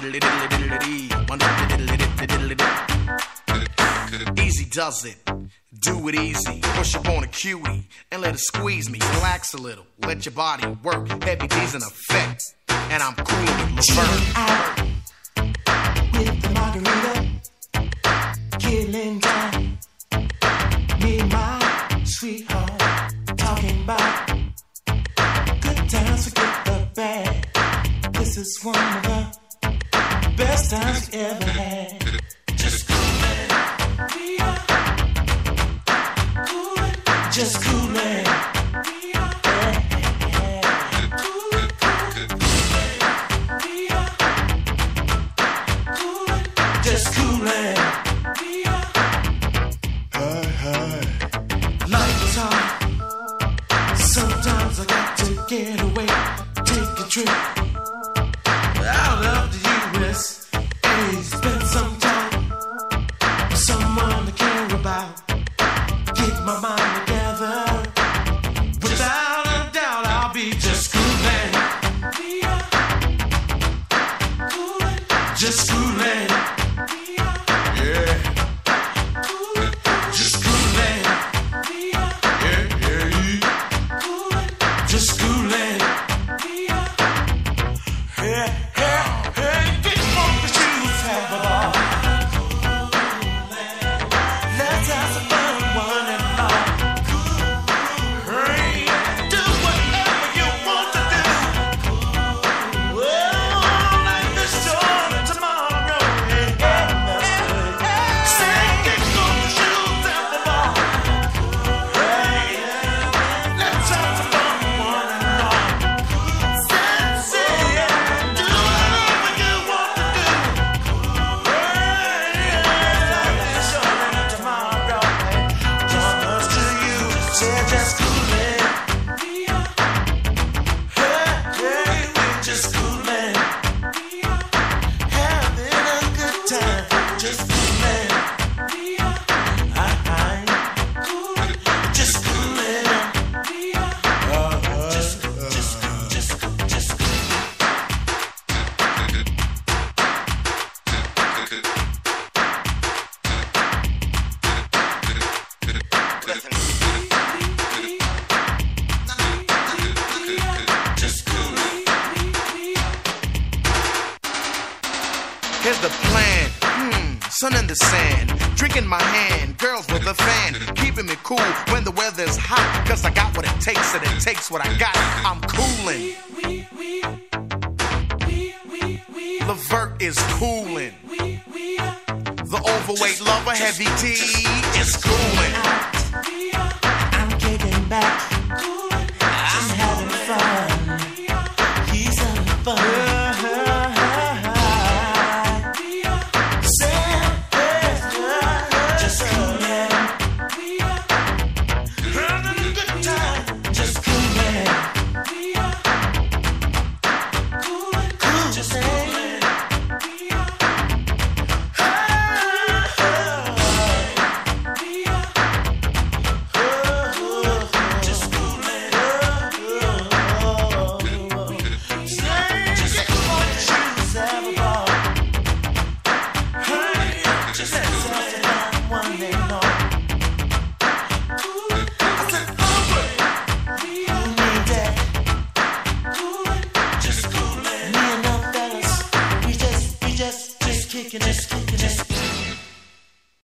Easy does it. Do it easy. Push up on a cutie and let it squeeze me. Relax a little. Let your body work. Heavy D's in effect. And I'm cool with Levert. With the margarita, killing time. Me and my sweetheart talking about good times, forget the bad. This is one of the best times we ever had. Just coolin', we are coolin', just coolin'. We are coolin', we are coolin', just coolin'. We are life is hard. Sometimes I got to get away, take a trip out of the USA. Spend some time with someone to care about. Get my mind together. Without a doubt, I'll be just coolin'. We are coolin', just coolin'. We are coolin', just coolin'. We are coolin', just coolin'. We are get off the shoes, have a ball. Let's have some fun, one and all. Hey, do whatever you want to do. Well, life is short and tomorrow ain't nothing. Say, get off the shoes, have a ball. Hey, let's have some fun, one and all. Say, do whatever you want to do. Hey, life is short and tomorrow ain't promise to you. Say, just coolin'. We are we just coolin'. We are having a good time. Just coolin'. We are coolin', just coolin'. We are just Here's the plan. Sun in the sand, drinking my hand, girls with a fan, keeping me cool when the weather's hot. Cause I got what it takes and it takes what I got. I'm coolin'. Levert is coolin'. The overweight lover, Heavy D, is coolin'.